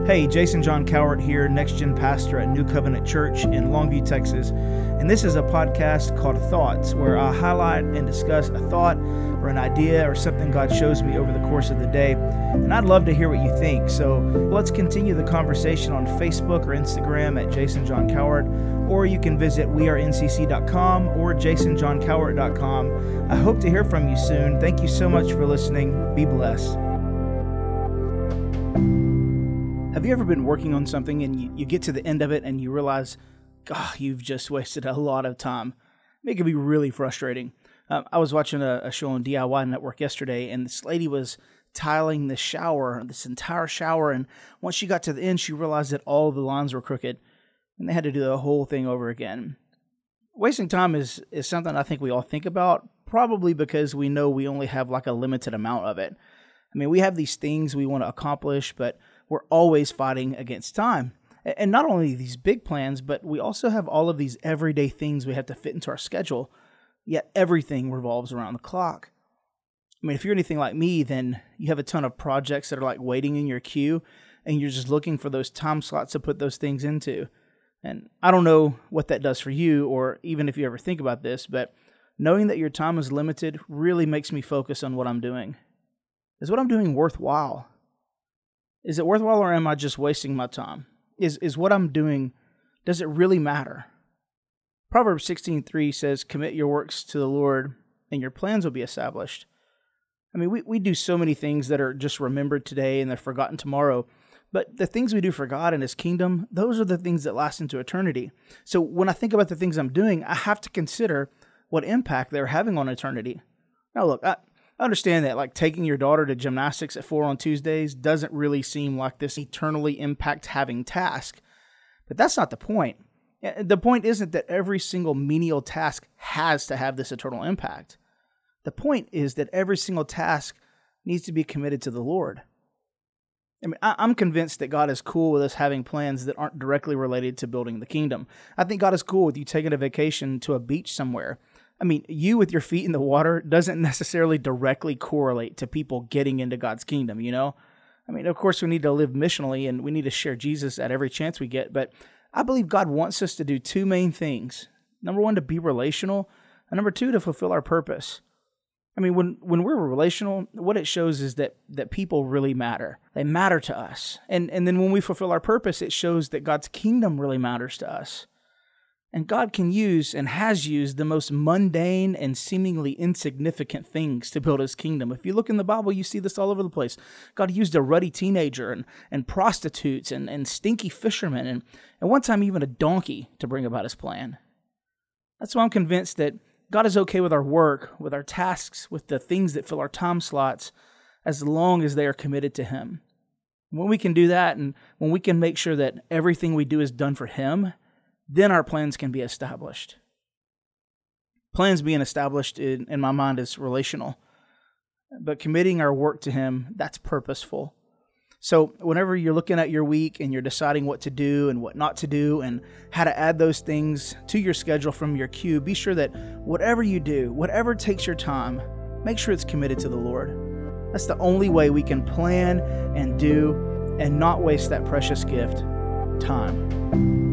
Hey, Jason John Cowart here, Next Gen Pastor at New Covenant Church in Longview, Texas. And this is a podcast called Thoughts, where I highlight and discuss a thought or an idea or something God shows me over the course of the day. And I'd love to hear what you think. So let's continue the conversation on Facebook or Instagram at Jason John Cowart, or you can visit wearencc.com or jasonjohncowart.com. I hope to hear from you soon. Thank you so much for listening. Be blessed. Have you ever been working on something and you get to the end of it and you realize, God, you've just wasted a lot of time? It can be really frustrating. I was watching a show on DIY Network yesterday, and this lady was tiling the shower, this entire shower, and once she got to the end, she realized that all the lines were crooked, and they had to do the whole thing over again. Wasting time is something I think we all think about, probably because we know we only have like a limited amount of it. I mean, we have these things we want to accomplish, but we're always fighting against time. And not only these big plans, but we also have all of these everyday things we have to fit into our schedule, yet everything revolves around the clock. I mean, if you're anything like me, then you have a ton of projects that are like waiting in your queue, and you're just looking for those time slots to put those things into. And I don't know what that does for you, or even if you ever think about this, but knowing that your time is limited really makes me focus on what I'm doing. Is what I'm doing worthwhile? Is it worthwhile, or am I just wasting my time? Is what I'm doing, does it really matter? Proverbs 16:3 says, "Commit your works to the Lord, and your plans will be established." I mean, we do so many things that are just remembered today and they're forgotten tomorrow. But the things we do for God and His kingdom, those are the things that last into eternity. So when I think about the things I'm doing, I have to consider what impact they're having on eternity. Now, look, I understand that like taking your daughter to gymnastics at 4 on Tuesdays doesn't really seem like this eternally impact-having task. But that's not the point. The point isn't that every single menial task has to have this eternal impact. The point is that every single task needs to be committed to the Lord. I mean, I'm convinced that God is cool with us having plans that aren't directly related to building the kingdom. I think God is cool with you taking a vacation to a beach somewhere. I mean, you with your feet in the water doesn't necessarily directly correlate to people getting into God's kingdom, you know? I mean, of course, we need to live missionally and we need to share Jesus at every chance we get, but I believe God wants us to do two main things. Number one, to be relational, and number two, to fulfill our purpose. I mean, when we're relational, what it shows is that people really matter. They matter to us. And then when we fulfill our purpose, it shows that God's kingdom really matters to us. And God can use and has used the most mundane and seemingly insignificant things to build His kingdom. If you look in the Bible, you see this all over the place. God used a ruddy teenager and prostitutes and stinky fishermen and one time even a donkey to bring about His plan. That's why I'm convinced that God is okay with our work, with our tasks, with the things that fill our time slots, as long as they are committed to Him. When we can do that, and when we can make sure that everything we do is done for Him, then our plans can be established. Plans being established in my mind is relational, but committing our work to Him, that's purposeful. So whenever you're looking at your week and you're deciding what to do and what not to do and how to add those things to your schedule from your queue, be sure that whatever you do, whatever takes your time, make sure it's committed to the Lord. That's the only way we can plan and do and not waste that precious gift, time.